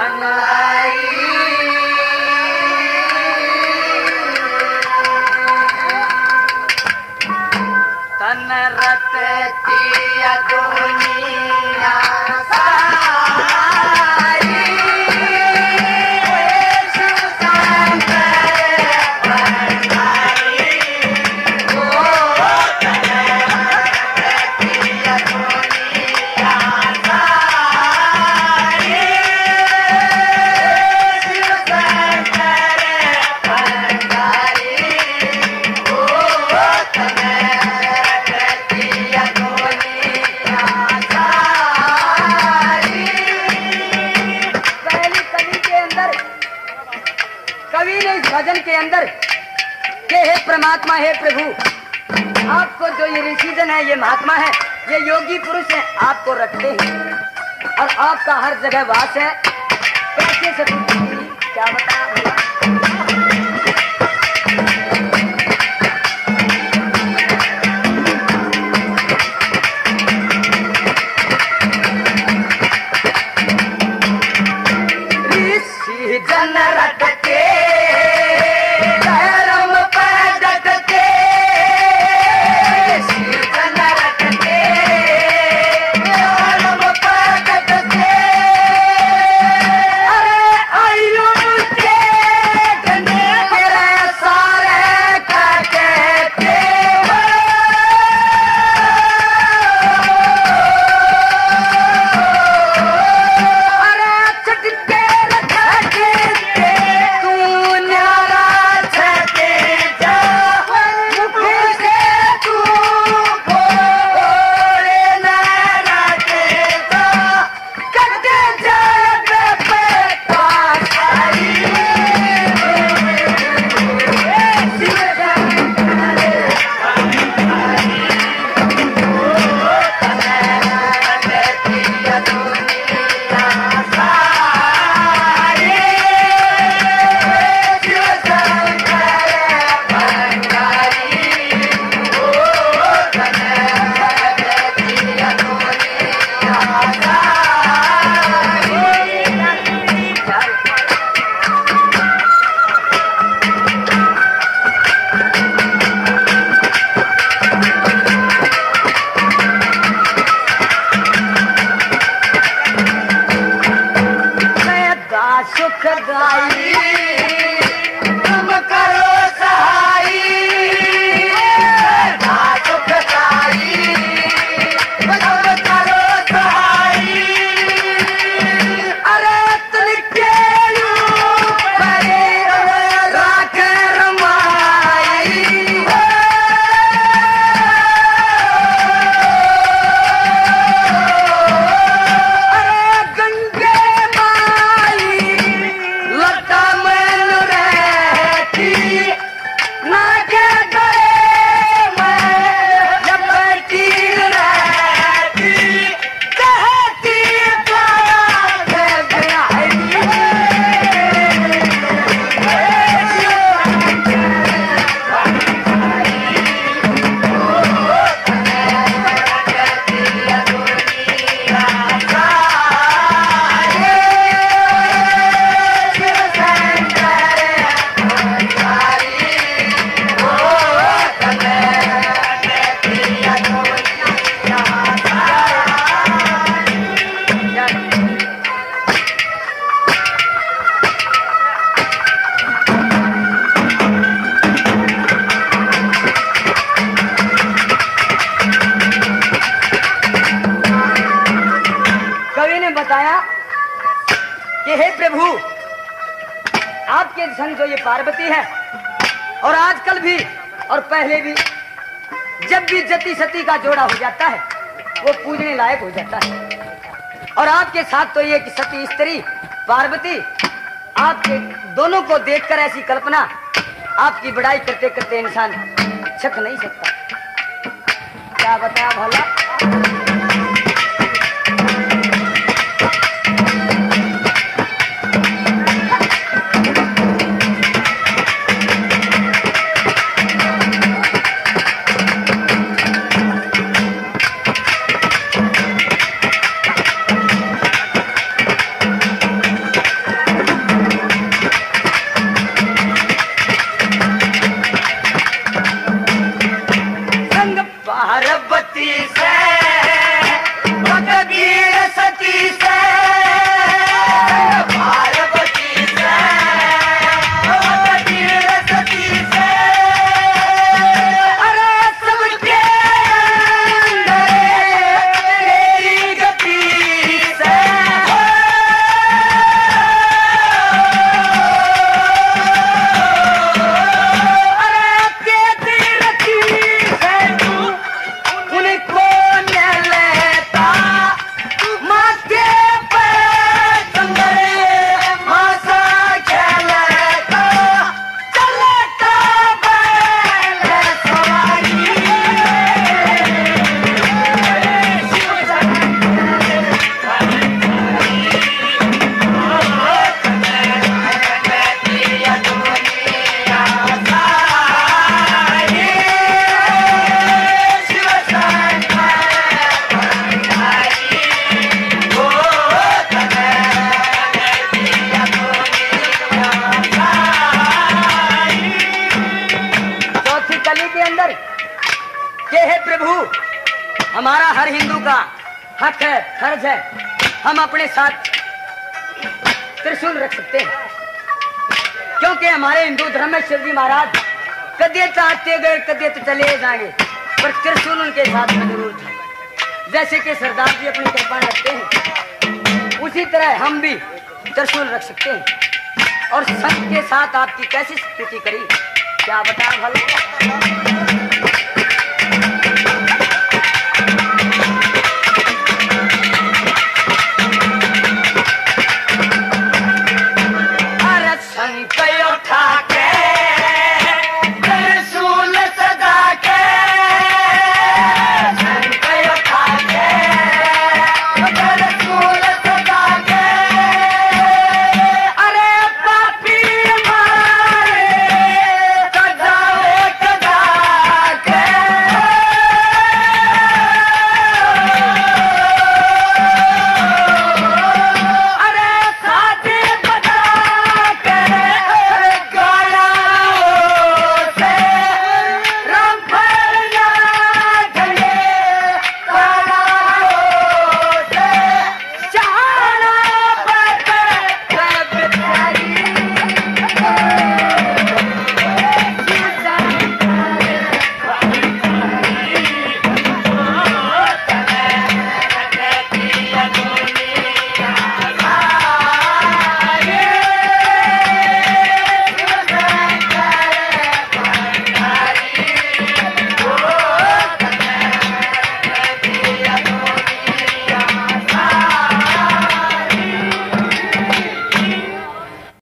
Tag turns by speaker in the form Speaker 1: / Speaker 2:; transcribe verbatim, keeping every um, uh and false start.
Speaker 1: परमात्मा है प्रभु, आपको जो ये ऋषिजन है, ये महात्मा है, ये योगी पुरुष है, आपको रखते हैं और आपका हर जगह वास है। कैसे सती क्या बता ऋषिजन रखते आपके संग जो ये पार्वती है और आजकल भी और पहले भी जब भी जति सती का जोड़ा हो जाता है वो पूजने लायक हो जाता है। और आपके साथ तो ये कि सती स्त्री पार्वती, आपके दोनों को देखकर ऐसी कल्पना आपकी बड़ाई करते करते इंसान छक नहीं सकता। क्या बताया भला। हक है, फर्ज है, हम अपने साथ त्रिशूल रख सकते हैं, क्योंकि हमारे हिंदू धर्म में शिव जी महाराज कदे चाहते गए, कदे तो चले जाएंगे, पर त्रिशूल उनके साथ में जरूर था। जैसे कि सरदार जी अपनी कृपाण रखते हैं, उसी तरह हम भी त्रिशूल रख सकते हैं। और संत के साथ आपकी कैसी स्थिति करी, क्या बता भला।